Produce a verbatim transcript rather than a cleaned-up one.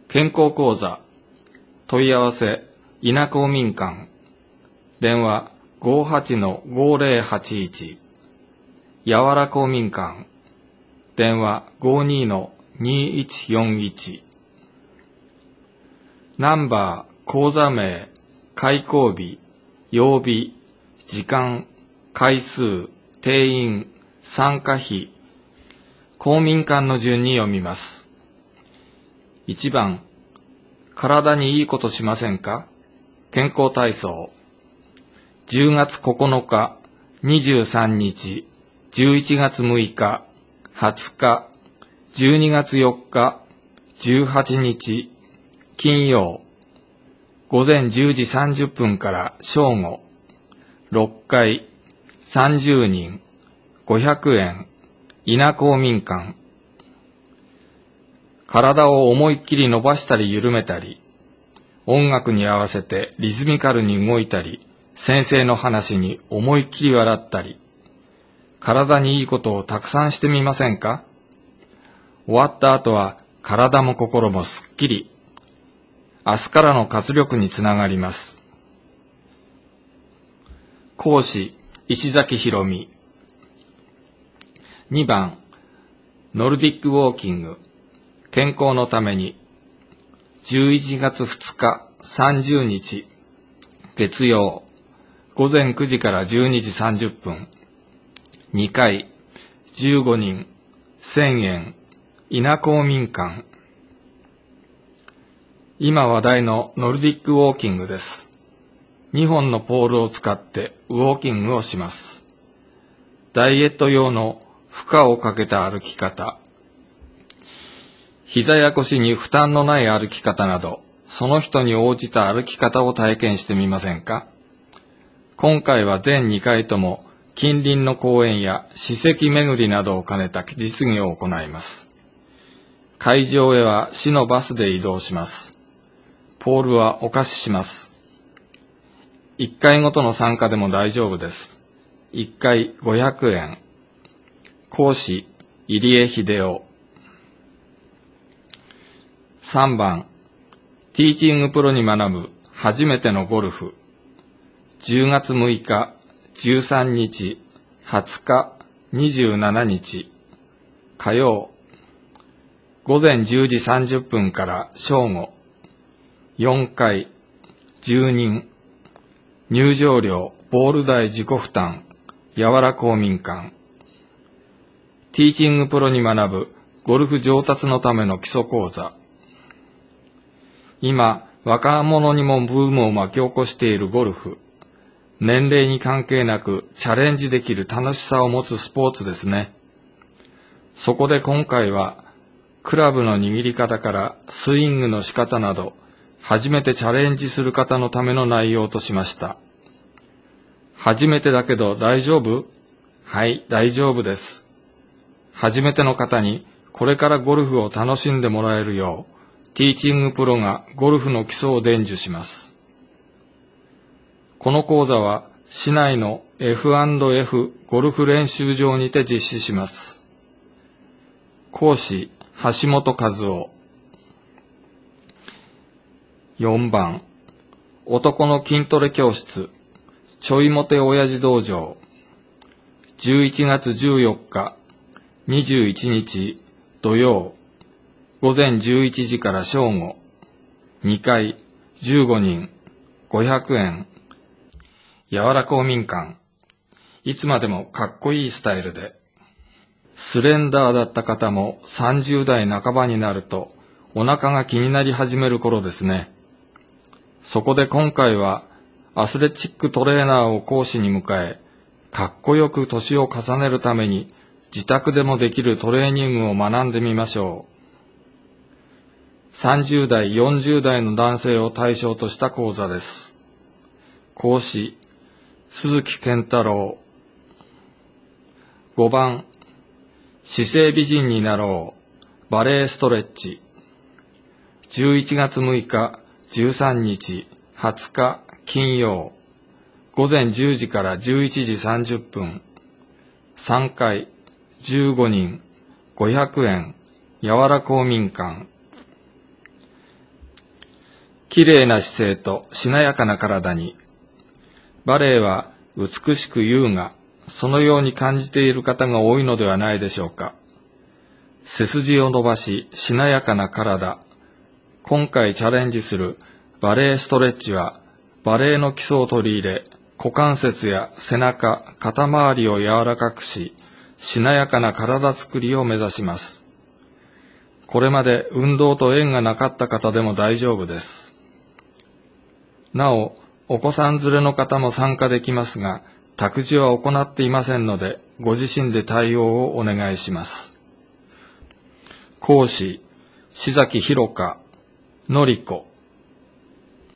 健康講座問い合わせ稲公民館電話 ごーはちのごーぜろはちいち やわら公民館電話 ごーにのにいちよんいち ナンバー、講座名、開講日、曜日、時間、回数、定員、参加費、公民館の順に読みます。いちばん、体にいいことしませんか？健康体操。じゅうがつここのか、にじゅうさんにち、じゅういちがつむいか、はつか、じゅうにがつよっか、じゅうはちにち、金曜、ごぜんじゅうじさんじゅっぷんから正午、ろっかい、さんじゅうにん、ごひゃくえん、稲公民館。体を思いっきり伸ばしたり緩めたり、音楽に合わせてリズミカルに動いたり、先生の話に思いっきり笑ったり、体にいいことをたくさんしてみませんか？終わった後は体も心もすっきり、明日からの活力につながります。講師、石崎ひろみ。にばん、ノルディックウォーキング、健康のために、じゅういちがつふつか、さんじゅうにち、月曜、ごぜんくじからじゅうにじさんじゅっぷん、にかい、じゅうごにん、せんえん、稲公民館。今話題のノルディックウォーキングです。にほんのポールを使ってウォーキングをします。ダイエット用の負荷をかけた歩き方、膝や腰に負担のない歩き方など、その人に応じた歩き方を体験してみませんか？今回は全にかいとも近隣の公園や史跡巡りなどを兼ねた実技を行います。会場へは市のバスで移動します。ポールはお貸しします。いっかいごとの参加でも大丈夫です。いっかいごひゃくえん。講師、入江秀夫。さんばん、ティーチングプロに学ぶ初めてのゴルフ。じゅうがつむいか、じゅうさんにち、はつか、にじゅうしちにち、火曜、ごぜんじゅうじさんじゅっぷんから正午、よんかい、じゅうにん、入場料、ボール代自己負担、やわら公民館。ティーチングプロに学ぶゴルフ上達のための基礎講座。今、若者にもブームを巻き起こしているゴルフ。年齢に関係なくチャレンジできる楽しさを持つスポーツですね。そこで今回は、クラブの握り方からスイングの仕方など、初めてチャレンジする方のための内容としました。初めてだけど大丈夫？はい、大丈夫です。初めての方にこれからゴルフを楽しんでもらえるよう、ティーチングプロがゴルフの基礎を伝授します。この講座は市内の エフアンドエフ ゴルフ練習場にて実施します。講師、橋本和夫。よんばん、男の筋トレ教室、ちょいモテ親父道場。じゅういちがつじゅうよっか、にじゅういちにち土曜、ごぜんじゅういちじから正午、にかい、じゅうごにん、ごひゃくえん。やわら公民館。いつまでもかっこいいスタイルで。スレンダーだった方もさんじゅうだいなかばになるとお腹が気になり始める頃ですね。そこで今回はアスレチックトレーナーを講師に迎え、かっこよく年を重ねるために自宅でもできるトレーニングを学んでみましょう。さんじゅうだい、よんじゅうだいの男性を対象とした講座です。講師、鈴木健太郎。ごばん、姿勢美人になろう、バレエストレッチ。じゅういちがつむいか、じゅうさんにち、はつか、金曜、ごぜんじゅうじからじゅういちじさんじゅっぷん、さんかい、じゅうごにん、ごひゃくえん、やわら公民館。 綺麗な姿勢としなやかな体に。バレエは美しく優雅、そのように感じている方が多いのではないでしょうか。背筋を伸ばし、しなやかな体。今回チャレンジするバレエストレッチは、バレエの基礎を取り入れ、股関節や背中、肩周りを柔らかくし、しなやかな体づくりを目指します。これまで運動と縁がなかった方でも大丈夫です。なお、お子さん連れの方も参加できますが、託児は行っていませんので、ご自身で対応をお願いします。講師、志崎ひろか、のりこ。